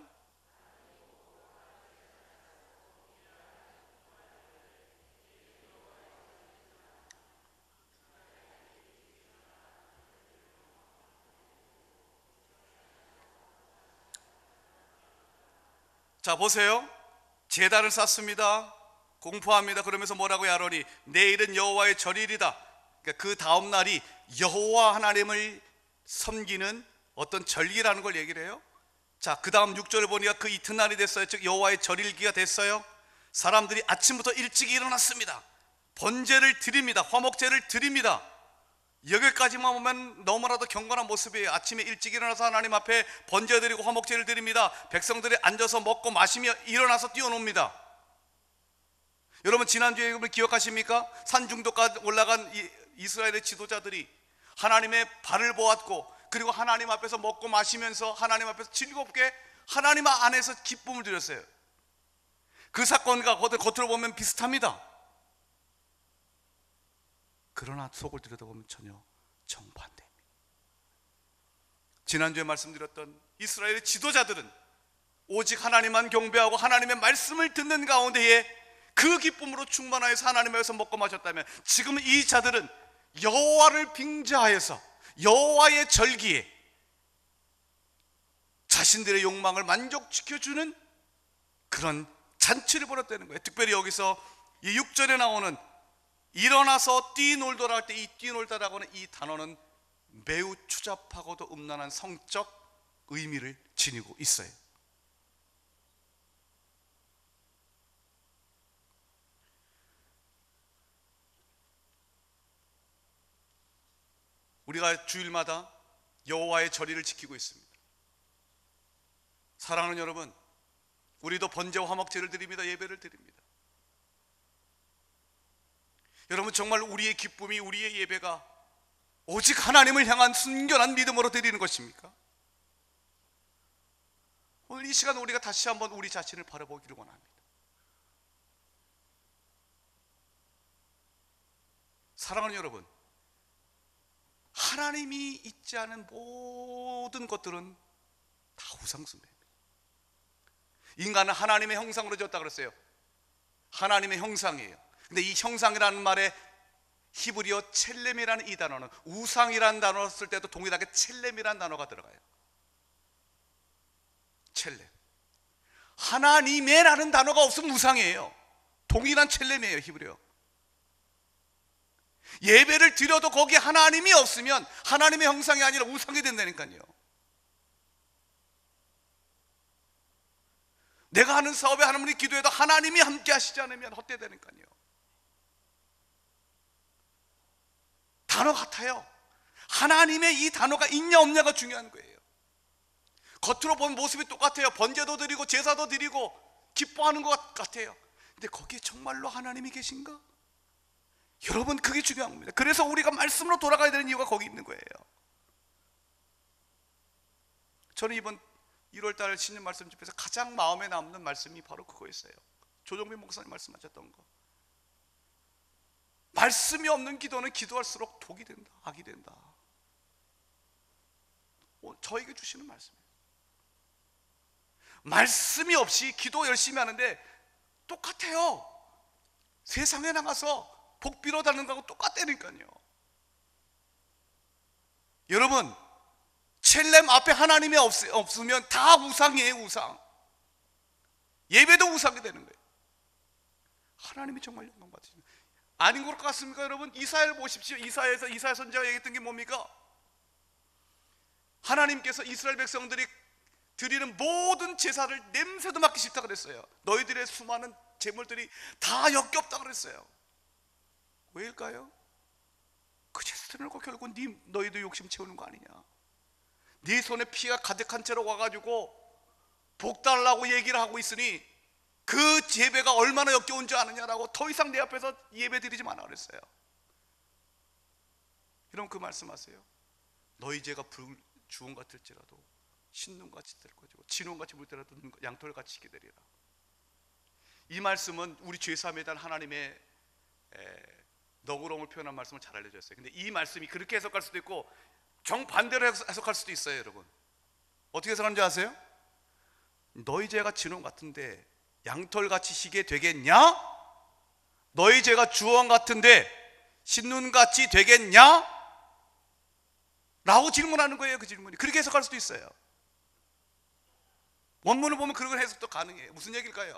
[SPEAKER 1] 자, 보세요. 제단을 쌓습니다. 공포합니다. 그러면서 뭐라고요? 아론이 내일은 여호와의 절일이다. 그러니까 그 다음 날이 여호와 하나님을 섬기는 어떤 절기라는 걸 얘기를 해요. 자, 그 다음 육 절을 보니까 그 이튿날이 됐어요. 즉 여호와의 절일기가 됐어요. 사람들이 아침부터 일찍 일어났습니다. 번제를 드립니다. 화목제를 드립니다. 여기까지만 보면 너무나도 경건한 모습이에요. 아침에 일찍 일어나서 하나님 앞에 번제 드리고 화목제를 드립니다. 백성들이 앉아서 먹고 마시며 일어나서 뛰어놉니다. 여러분, 지난주에 여러분 기억하십니까? 산중독까지 올라간 이 이스라엘의 지도자들이 하나님의 발을 보았고, 그리고 하나님 앞에서 먹고 마시면서 하나님 앞에서 즐겁게 하나님 안에서 기쁨을 드렸어요. 그 사건과 겉으로 보면 비슷합니다. 그러나 속을 들여다보면 전혀 정반대입니다. 지난주에 말씀드렸던 이스라엘의 지도자들은 오직 하나님만 경배하고 하나님의 말씀을 듣는 가운데에 그 기쁨으로 충만하여서 하나님에서 먹고 마셨다면, 지금 이 자들은 여호와를 빙자하여서 여호와의 절기에 자신들의 욕망을 만족시켜주는 그런 잔치를 벌였다는 거예요. 특별히 여기서 이 육 절에 나오는 일어나서 뛰놀더라 할 때 이 뛰놀다라고 하는 이 단어는 매우 추잡하고도 음란한 성적 의미를 지니고 있어요. 우리가 주일마다 여호와의 절기를 지키고 있습니다. 사랑하는 여러분, 우리도 번제와 화목제를 드립니다. 예배를 드립니다. 여러분, 정말 우리의 기쁨이, 우리의 예배가 오직 하나님을 향한 순결한 믿음으로 드리는 것입니까? 오늘 이 시간 우리가 다시 한번 우리 자신을 바라보기를 원합니다. 사랑하는 여러분, 하나님이 있지 않은 모든 것들은 다 우상숭배입니다. 인간은 하나님의 형상으로 지었다 그랬어요. 하나님의 형상이에요. 근데 이 형상이라는 말에 히브리어 첼렘이라는 이 단어는 우상이라는 단어를 쓸 때도 동일하게 첼렘이라는 단어가 들어가요. 첼렘. 하나님의라는 단어가 없으면 우상이에요. 동일한 첼렘이에요, 히브리어. 예배를 드려도 거기에 하나님이 없으면 하나님의 형상이 아니라 우상이 된다니까요. 내가 하는 사업에 하나님이 기도해도 하나님이 함께 하시지 않으면 헛되다니까요. 단어 같아요. 하나님의 이 단어가 있냐 없냐가 중요한 거예요. 겉으로 본 모습이 똑같아요. 번제도 드리고 제사도 드리고 기뻐하는 것 같아요. 근데 거기에 정말로 하나님이 계신가? 여러분, 그게 중요한 겁니다. 그래서 우리가 말씀으로 돌아가야 되는 이유가 거기 있는 거예요. 저는 이번 일월 달 신년 말씀 집회에서 가장 마음에 남는 말씀이 바로 그거였어요. 조정빈 목사님 말씀하셨던 거. 말씀이 없는 기도는 기도할수록 독이 된다, 악이 된다. 저에게 주시는 말씀이에요. 말씀이 없이 기도 열심히 하는데 똑같아요. 세상에 나가서 복 빌어 달는 거하고 똑같다니까요. 여러분, 첼렘 앞에 하나님이 없, 없으면 다 우상이에요. 우상. 예배도 우상이 되는 거예요. 하나님이 정말 영광 받으시는 아닌 것 같습니까? 여러분, 이사야를 보십시오. 이사야에서 이사야 선지자가 얘기했던 게 뭡니까? 하나님께서 이스라엘 백성들이 드리는 모든 제사를 냄새도 맡기 싫다 그랬어요. 너희들의 수많은 제물들이 다 역겹다 그랬어요. 왜일까요? 그 제사를 놓고 결국 네, 너희도 욕심 채우는 거 아니냐. 네 손에 피가 가득한 채로 와가지고 복 달라고 얘기를 하고 있으니 그 예배가 얼마나 역겨운 줄 아느냐라고 더 이상 내 앞에서 예배 드리지 마라 그랬어요. 여러분, 그 말씀하세요. 너희 죄가 불 주홍 같을지라도 신눈같이 될 것이고 진홍같이 물 때라도 양털같이 기다리라. 이 말씀은 우리 죄사함에 대한 하나님의 에, 너그러움을 표현한 말씀을 잘 알려줬어요. 근데 이 말씀이 그렇게 해석할 수도 있고 정반대로 해석할 수도 있어요. 여러분, 어떻게 해석하는지 아세요? 너희 죄가 진홍 같은데 양털같이 희게 되겠냐? 너희 죄가 주홍 같은데 신눈같이 되겠냐? 라고 질문하는 거예요. 그 질문이 그렇게 해석할 수도 있어요. 원문을 보면 그런 해석도 가능해요. 무슨 얘기일까요?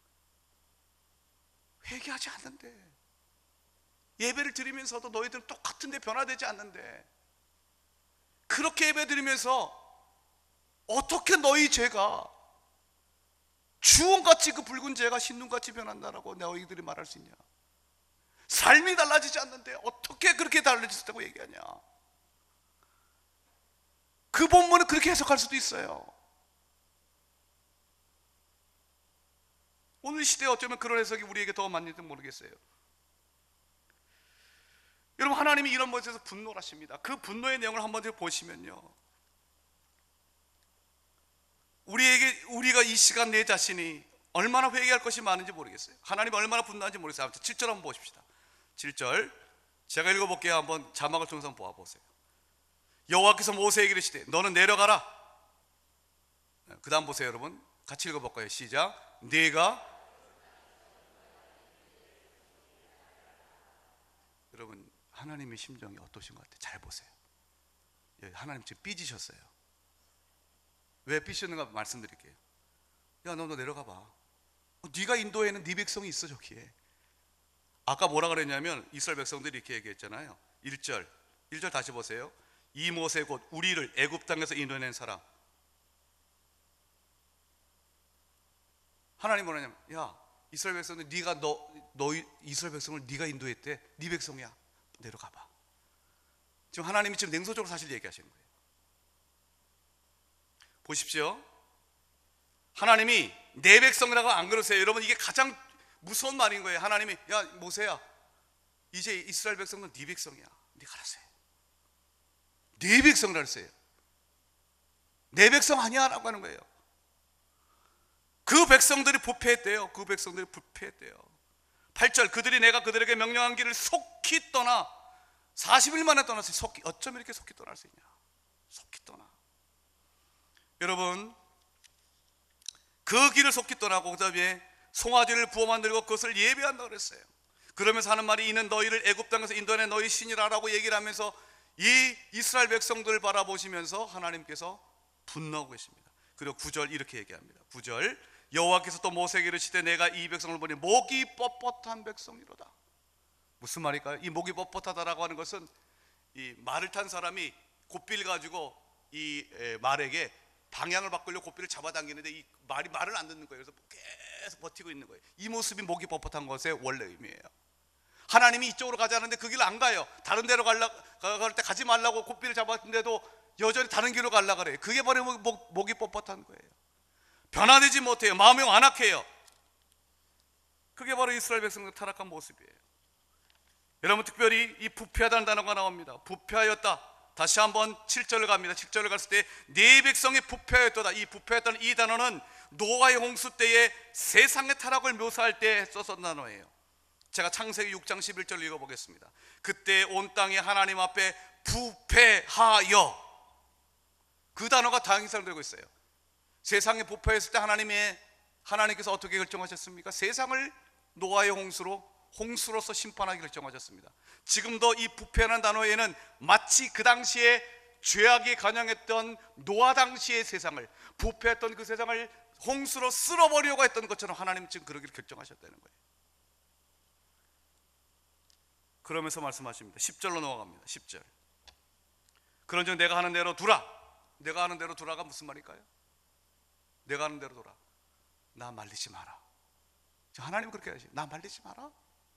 [SPEAKER 1] 회개하지 않는데, 예배를 드리면서도 너희들은 똑같은데 변화되지 않는데, 그렇게 예배 드리면서 어떻게 너희 죄가 주홍같이 그 붉은 죄가 흰눈같이 변한다라고 너희들이 말할 수 있냐? 삶이 달라지지 않는데 어떻게 그렇게 달라졌다고 얘기하냐? 그 본문은 그렇게 해석할 수도 있어요. 오늘 시대에 어쩌면 그런 해석이 우리에게 더 맞는지 모르겠어요. 여러분, 하나님이 이런 것에서 분노하십니다. 그 분노의 내용을 한번 보시면요, 우리에게 우리가 이 시간 내 자신이 얼마나 회개할 것이 많은지 모르겠어요. 하나님이 얼마나 분노하는지 모르겠어요. 아무튼 칠 절 한번 보십시다. 칠 절 제가 읽어볼게요. 한번 자막을 통해서 한번 보아보세요. 여호와께서 모세에게 이르시되 너는 내려가라. 그 다음 보세요. 여러분 같이 읽어볼까요? 시작. 네가 하나님의 심정이 어떠신 것 같아요? 잘 보세요. 하나님 지금 삐지셨어요. 왜 삐지셨는가 말씀드릴게요. 야, 너, 너 내려가 봐. 네가 인도에는 네 백성이 있어 저기에. 아까 뭐라 그랬냐면 이스라엘 백성들이 이렇게 얘기했잖아요. 일 절 일 절 다시 보세요. 이 모세 곧 우리를 애굽 땅에서 인도해낸 사람. 하나님 뭐냐면, 야, 이스라엘 백성들 네가 너, 너 이스라엘 백성을 네가 인도했대. 네 백성이야. 내려가 봐. 지금 하나님이 지금 냉소적으로 사실 얘기하시는 거예요. 보십시오. 하나님이 내 백성이라고 안 그러세요. 여러분, 이게 가장 무서운 말인 거예요. 하나님이, 야 모세야, 이제 이스라엘 백성은 네 백성이야. 네가 알아서 해. 네 백성이라 했어요. 내 백성 아니야 라고 하는 거예요. 그 백성들이 부패했대요. 그 백성들이 부패했대요. 팔 절 그들이 내가 그들에게 명령한 길을 속히 떠나 사십 일 만에 떠났어요. 속히. 어쩜 이렇게 속히 떠날 수 있냐. 속히 떠나. 여러분, 그 길을 속히 떠나고 그 다음에 송아지를 부어 만들고 그것을 예배한다고 그랬어요. 그러면서 하는 말이 이는 너희를 애굽 땅에서 인도해 너희 신이라라고 얘기를 하면서 이 이스라엘 백성들을 바라보시면서 하나님께서 분노하고 계십니다. 그리고 구 절 이렇게 얘기합니다. 구 절 여호와께서 또 모세에게 이르시되 내가 이 백성을 보니 목이 뻣뻣한 백성이로다. 무슨 말일까요? 이 목이 뻣뻣하다라고 하는 것은 이 말을 탄 사람이 고삐를 가지고 이 말에게 방향을 바꾸려고 고삐를 잡아당기는데 이 말이 말을 안 듣는 거예요. 그래서 계속 버티고 있는 거예요. 이 모습이 목이 뻣뻣한 것의 원래 의미예요. 하나님이 이쪽으로 가자는데 그 길을 안 가요. 다른 데로 갈라, 갈 때 가지 말라고 고삐를 잡았는데도 여전히 다른 길로 가려고 그래요. 그게 바로 목, 목이 뻣뻣한 거예요. 변화되지 못해요. 마음이 완악해요. 그게 바로 이스라엘 백성의 타락한 모습이에요. 여러분, 특별히 이 부패하다는 단어가 나옵니다. 부패하였다. 다시 한번 칠 절을 갑니다. 칠 절을 갔을 때 네 백성이 부패하였도다. 이 부패했다는 이 단어는 노아의 홍수 때에 세상의 타락을 묘사할 때 써서 단어예요. 제가 창세기 육 장 십일 절을 읽어보겠습니다. 그때 온 땅이 하나님 앞에 부패하여. 그 단어가 다행사로 되고 있어요. 세상에 부패했을 때 하나님의 하나님께서 어떻게 결정하셨습니까? 세상을 노아의 홍수로 홍수로서 심판하기 결정하셨습니다. 지금도 이 부패라는 단어에는 마치 그 당시에 죄악이 관영했던 노아 당시의 세상을, 부패했던 그 세상을 홍수로 쓸어버리려고 했던 것처럼 하나님 지금 그러기를 결정하셨다는 거예요. 그러면서 말씀하십니다. 십 절로 넘어갑니다. 십 절 그런즉 내가 하는 대로 두라. 내가 하는 대로 두라가 무슨 말일까요? 내가 하는 대로 두라. 나 말리지 마라. 하나님 그렇게 하시. 나 말리지 마라.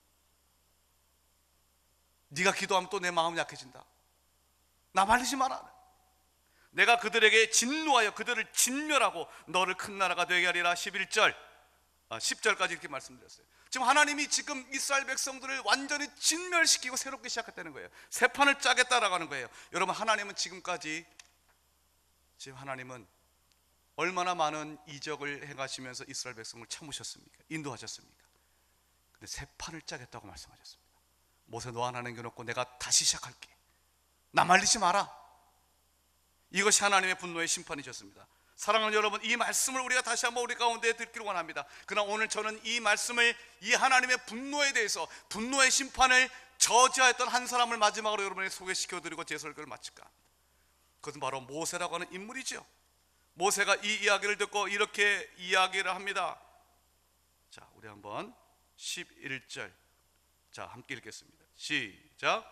[SPEAKER 1] 네가 기도하면 또 내 마음이 약해진다. 나 말리지 마라. 내가 그들에게 진노하여 그들을 진멸하고 너를 큰 나라가 되게 하리라. 십일 절 아, 십 절까지 이렇게 말씀드렸어요. 지금 하나님이 지금 이스라엘 백성들을 완전히 진멸시키고 새롭게 시작했다는 거예요. 새 판을 짜겠다라고 하는 거예요. 여러분, 하나님은 지금까지 지금 하나님은 얼마나 많은 이적을 행하시면서 이스라엘 백성을 참으셨습니까? 인도하셨습니까? 근데 새 판을 짜겠다고 말씀하셨습니다. 모세 너 하나 남겨놓고 내가 다시 시작할게. 나 말리지 마라. 이것이 하나님의 분노의 심판이셨습니다. 사랑하는 여러분, 이 말씀을 우리가 다시 한번 우리 가운데 듣기를 원합니다. 그러나 오늘 저는 이 말씀을, 이 하나님의 분노에 대해서, 분노의 심판을 저지하였던 한 사람을 마지막으로 여러분에게 소개시켜드리고 제 설교를 마칠까 합니다. 그것은 바로 모세라고 하는 인물이죠. 모세가 이 이야기를 듣고 이렇게 이야기를 합니다. 자, 우리 한번 십일 절 자 함께 읽겠습니다. 시작.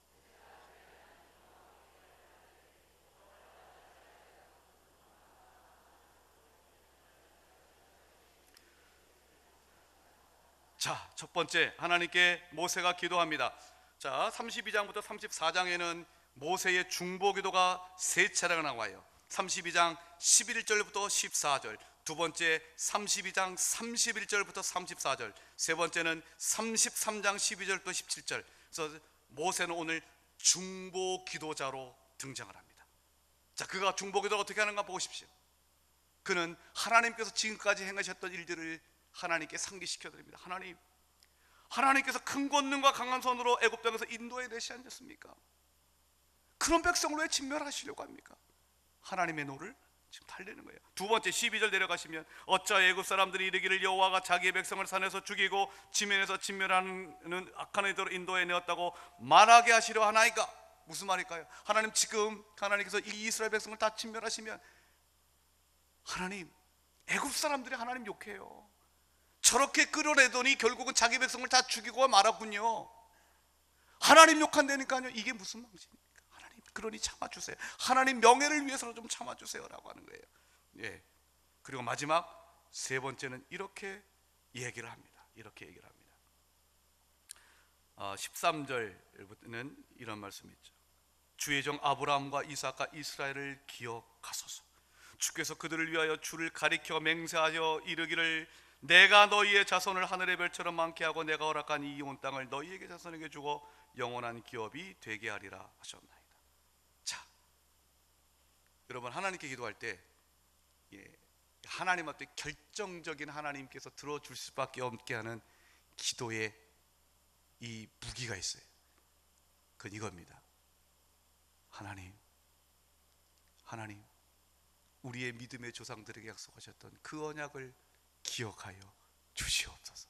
[SPEAKER 1] 자, 첫 번째 하나님께 모세가 기도합니다. 자, 삼십이 장부터 삼십사 장에는 모세의 중보 기도가 세 차례가 나와요. 삼십이 장 십일 절부터 십사 절, 두 번째 삼십이 장 삼십일 절부터 삼십사 절, 세 번째는 삼십삼 장 십이 절부터 십칠 절. 그래서 모세는 오늘 중보 기도자로 등장을 합니다. 자, 그가 중보 기도를 어떻게 하는가 보십시오. 그는 하나님께서 지금까지 행하셨던 일들을 하나님께 상기시켜 드립니다. 하나님, 하나님께서 큰 권능과 강한 손으로 애굽 땅에서 인도해 내시 않으셨습니까? 그런 백성을 왜 진멸하시려고 합니까? 하나님의 노를 지금 달리는 거예요. 두 번째 십이 절 내려가시면 어찌 애굽 사람들이 이르기를 여호와가 자기의 백성을 산에서 죽이고 지면에서 진멸하는 악한 이들로 인도해 내었다고 말하게 하시려 하나이까? 무슨 말일까요? 하나님 지금 하나님께서 이 이스라엘 백성을 다 진멸하시면 하나님 애굽 사람들이 하나님 욕해요. 저렇게 끌어내더니 결국은 자기 백성을 다 죽이고 말았군요. 하나님 욕한다니까요. 이게 무슨 망신입니까? 하나님 그러니 참아주세요. 하나님 명예를 위해서는 좀 참아주세요 라고 하는 거예요. 예. 그리고 마지막 세 번째는 이렇게 얘기를 합니다. 이렇게 얘기를 합니다. 어, 십삼 절부터는 이런 말씀이 있죠. 주의 종 아브라함과 이삭과 이스라엘을 기억하소서. 주께서 그들을 위하여 주를 가리켜 맹세하여 이르기를 내가 너희의 자손을 하늘의 별처럼 많게 하고 내가 허락한 이 온 땅을 너희에게 자손에게 주고 영원한 기업이 되게 하리라 하셨나이다. 자, 여러분 하나님께 기도할 때 예, 하나님 앞에 결정적인 하나님께서 들어줄 수밖에 없게 하는 기도에 이 무기가 있어요. 그건 이겁니다. 하나님, 하나님, 우리의 믿음의 조상들에게 약속하셨던 그 언약을 기억하여 주시옵소서.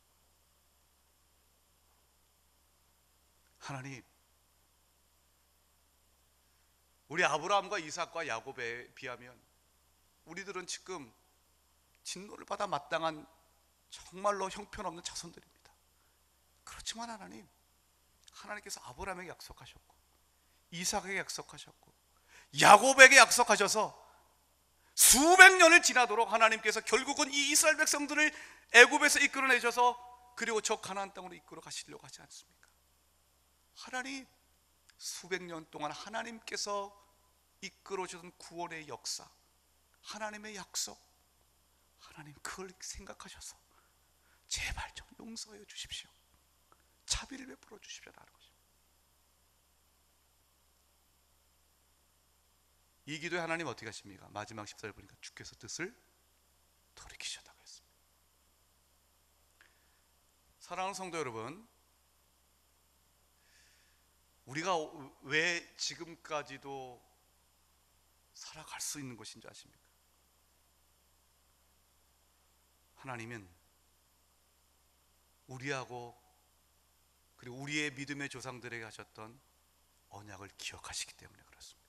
[SPEAKER 1] 하나님, 우리 아브라함과 이삭과 야곱에 비하면 우리들은 지금 진노를 받아 마땅한 정말로 형편없는 자손들입니다. 그렇지만 하나님, 하나님께서 아브라함에게 약속하셨고 이삭에게 약속하셨고 야곱에게 약속하셔서 수백 년을 지나도록 하나님께서 결국은 이 이스라엘 백성들을 애굽에서 이끌어내셔서 그리고 저 가나안 땅으로 이끌어 가시려고 하지 않습니까? 하나님, 수백 년 동안 하나님께서 이끌어 주던 구원의 역사, 하나님의 약속, 하나님 그걸 생각하셔서 제발 좀 용서해 주십시오. 자비를 베풀어 주십시오라는 거죠. 이 기도에 하나님 어떻게 하십니까? 마지막 십사 절 보니까 주께서 뜻을 돌이키셨다고 했습니다. 사랑하는 성도 여러분, 우리가 왜 지금까지도 살아갈 수 있는 것인지 아십니까? 하나님은 우리하고 그리고 우리의 믿음의 조상들에게 하셨던 언약을 기억하시기 때문에 그렇습니다.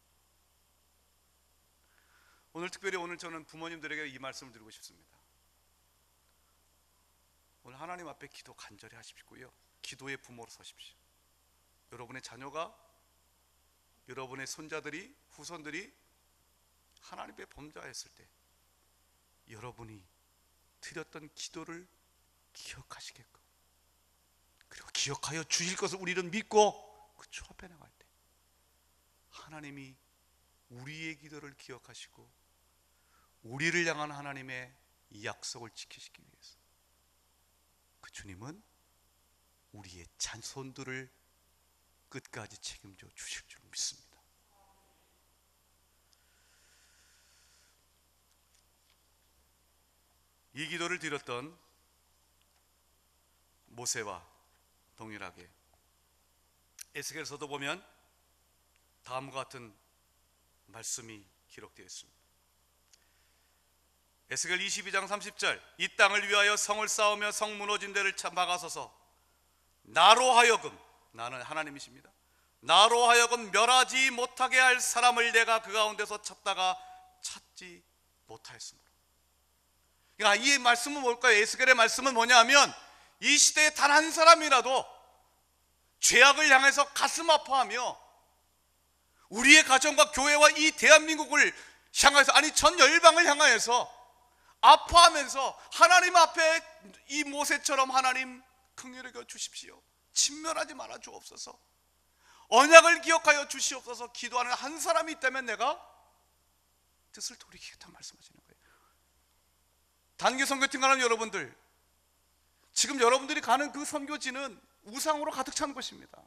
[SPEAKER 1] 오늘 특별히 오늘 저는 부모님들에게 이 말씀을 드리고 싶습니다. 오늘 하나님 앞에 기도 간절히 하십시고요, 기도의 부모로 서십시오. 여러분의 자녀가, 여러분의 손자들이, 후손들이 하나님의 범죄하였을 때 여러분이 드렸던 기도를 기억하시게끔, 그리고 기억하여 주실 것을 우리는 믿고 그 주 앞에 나갈 때 하나님이 우리의 기도를 기억하시고 우리를 향한 하나님의 이 약속을 지키시기 위해서 그 주님은 우리의 자손들을 끝까지 책임져 주실 줄 믿습니다. 이 기도를 드렸던 모세와 동일하게 에스겔서도 보면 다음과 같은 말씀이 기록되어 있습니다. 에스겔 이십이 장 삼십 절, 이 땅을 위하여 성을 쌓으며 성 무너진 데를 막아서서 나로 하여금, 나는 하나님이십니다, 나로 하여금 멸하지 못하게 할 사람을 내가 그 가운데서 찾다가 찾지 못하였으므로. 그러니까 이 말씀은 뭘까요? 에스겔의 말씀은 뭐냐 하면 이 시대에 단 한 사람이라도 죄악을 향해서 가슴 아파하며 우리의 가정과 교회와 이 대한민국을 향해서, 아니 전 열방을 향하여서 아파하면서 하나님 앞에 이 모세처럼 하나님 긍휼히 여겨 주십시오, 진멸하지 말아 주옵소서, 언약을 기억하여 주시옵소서 기도하는 한 사람이 있다면 내가 뜻을 돌이키겠다고 말씀하시는 거예요. 단기 선교팀 가는 여러분들, 지금 여러분들이 가는 그 선교지는 우상으로 가득 찬 곳입니다.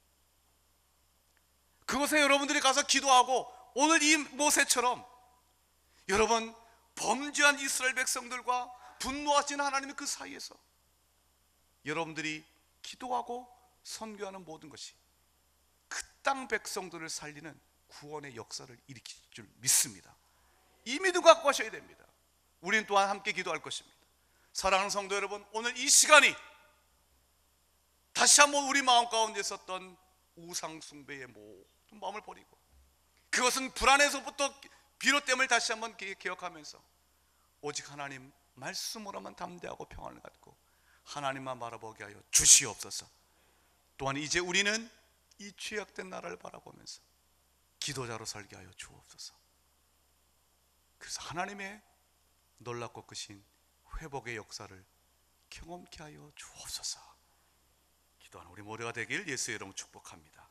[SPEAKER 1] 그곳에 여러분들이 가서 기도하고 오늘 이 모세처럼 여러분 범죄한 이스라엘 백성들과 분노하시는 하나님의 그 사이에서 여러분들이 기도하고 선교하는 모든 것이 그 땅 백성들을 살리는 구원의 역사를 일으킬 줄 믿습니다. 이 믿음 갖고 가셔야 됩니다. 우리는 또한 함께 기도할 것입니다. 사랑하는 성도 여러분, 오늘 이 시간이 다시 한번 우리 마음 가운데 있었던 우상 숭배의 모든 마음을 버리고, 그것은 불안에서부터 비롯됨을 다시 한번 기억하면서 오직 하나님 말씀으로만 담대하고 평안을 갖고 하나님만 바라보게 하여 주시옵소서. 또한 이제 우리는 이 죄악된 나라를 바라보면서 기도자로 살게 하여 주옵소서. 그래서 하나님의 놀랍고 크신 회복의 역사를 경험케 하여 주옵소서. 기도하는 우리 모두가 되길 예수의 이름으로 축복합니다.